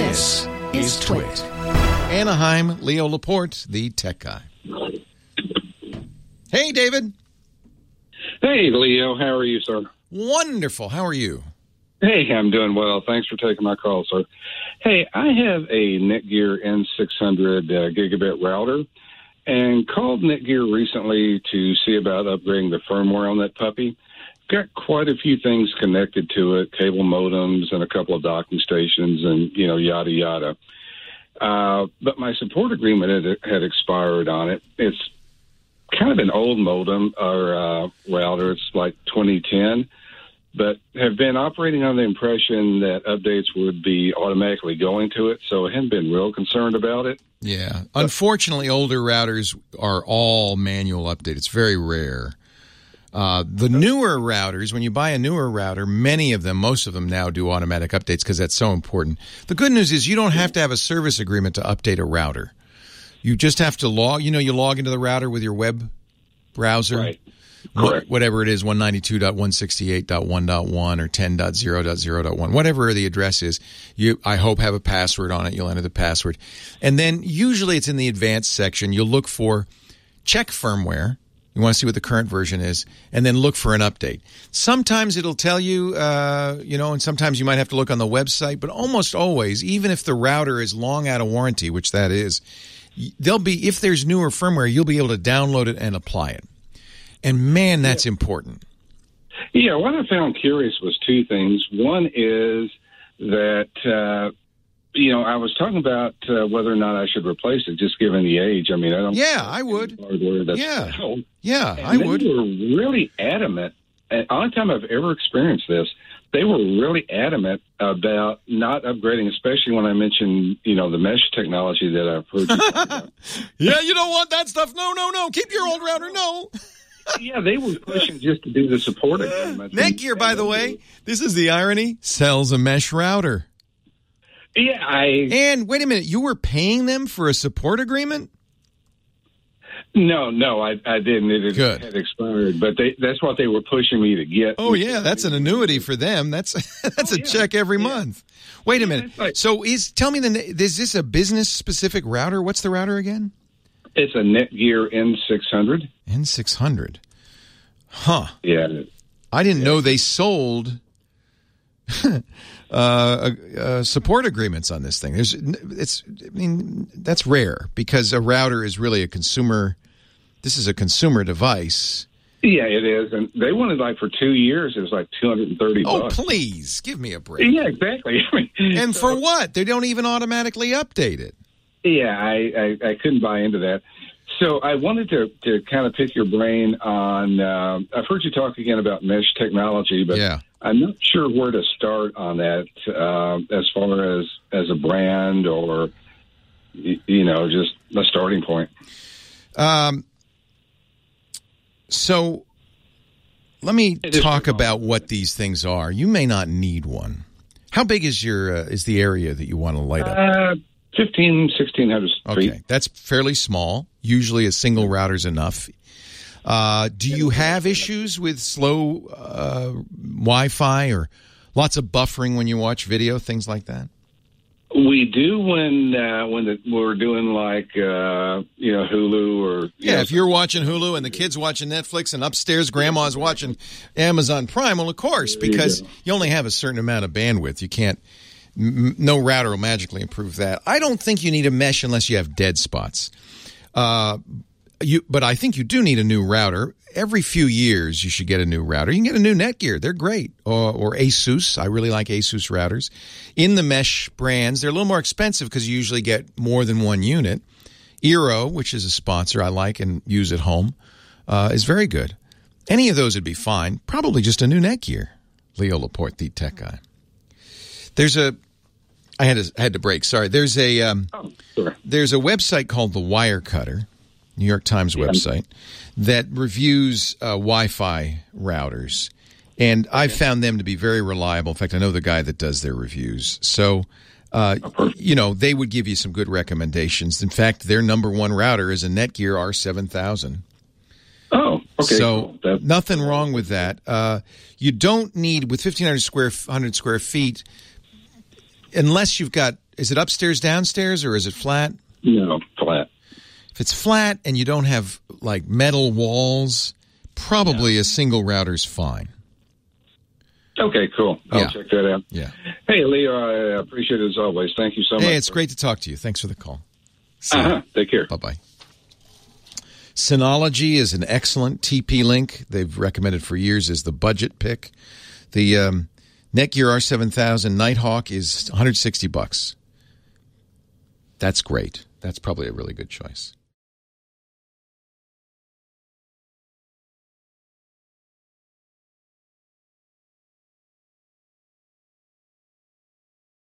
This is Twit. Anaheim, Leo Laporte, the tech guy. Hey, David. Hey, Leo. How are you, sir? Wonderful. How are you? Hey, I'm doing well. Thanks for taking my call, sir. Hey, I have a Netgear N600 gigabit router and called Netgear recently to see about upgrading the firmware on that puppy. Got quite a few things connected to it, cable modems and a couple of docking stations and, yada, yada. But my support agreement had expired on it. It's kind of an old modem or router. It's like 2010, but have been operating on the impression that updates would be automatically going to it, so I hadn't been real concerned about it. Yeah. Unfortunately, older routers are all manual update. It's very rare. The newer routers, when you buy a newer router, most of them now do automatic updates because that's so important. The good news is you don't have to have a service agreement to update a router. You just have to log into the router with your web browser. Right. Correct. Whatever it is, 192.168.1.1 or 10.0.0.1, whatever the address is, I hope have a password on it. You'll enter the password. And then usually it's in the advanced section. You'll look for check firmware. You want to see what the current version is, and then look for an update. Sometimes it'll tell you, and sometimes you might have to look on the website, but almost always, even if the router is long out of warranty, which that is, if there's newer firmware, you'll be able to download it and apply it. And man, that's important. Yeah, what I found curious was two things. One is that, I was talking about whether or not I should replace it, just given the age. I mean, I don't. Yeah, I would. Hardware that's old. Yeah, and I would. They were really adamant. And the only time I've ever experienced this, they were really adamant about not upgrading, especially when I mentioned, the mesh technology that I've heard you talk about. Yeah, you don't want that stuff. No. Keep your old router. No. Yeah, they were pushing just to do the support agreement. Netgear, by the way, this is the irony, sells a mesh router. Yeah, And wait a minute, you were paying them for a support agreement? No, I didn't. It had expired, but that's what they were pushing me to get. Oh, yeah, that's an annuity for them. That's a check every month. Wait a minute. So tell me, is this a business-specific router? What's the router again? It's a Netgear N600. N600. Huh. Yeah. I didn't know they sold support agreements on this thing. That's rare because a router is really a consumer. This is a consumer device. Yeah, it is. And they wanted for 2 years, it was like $230. Oh, please give me a break. Yeah, exactly. And for what? They don't even automatically update it. Yeah, I couldn't buy into that. So I wanted to kind of pick your brain on, I've heard you talk again about mesh technology, but yeah. I'm not sure where to start on that as far as a brand or, just a starting point. So let me talk about what these things are. You may not need one. How big is is the area that you want to light up? 1,600 feet. Okay, that's fairly small. Usually a single router is enough. Do you have issues with slow Wi-Fi or lots of buffering when you watch video, things like that? We do when we're doing Hulu or if you're watching Hulu and the kids watching Netflix and upstairs grandma's watching Amazon Prime, well, of course, because you only have a certain amount of bandwidth. You can't. No router will magically improve that. I don't think you need a mesh unless you have dead spots. But I think you do need a new router. Every few years, you should get a new router. You can get a new Netgear. They're great. Or Asus. I really like Asus routers. In the mesh brands, they're a little more expensive because you usually get more than one unit. Eero, which is a sponsor I like and use at home, is very good. Any of those would be fine. Probably just a new Netgear. Leo Laporte, the tech guy. I had to break. Sorry. There's a website called The Wirecutter, New York Times website, that reviews Wi-Fi routers. And I've found them to be very reliable. In fact, I know the guy that does their reviews. So, they would give you some good recommendations. In fact, their number one router is a Netgear R7000. Oh, okay. So cool. Nothing wrong with that. You don't need, with 1,500 square feet, unless you've got is it upstairs, downstairs, or is it flat? No, flat. If it's flat and you don't have like metal walls, probably a single router's fine. Okay, cool. I'll check that out. Yeah. Hey, Leo, I appreciate it as always. Thank you so much. Hey, it's great to talk to you. Thanks for the call. Take care. Bye-bye. Synology is an excellent TP-Link. They've recommended for years as the budget pick. The Netgear R7000 Nighthawk is $160. That's great. That's probably a really good choice.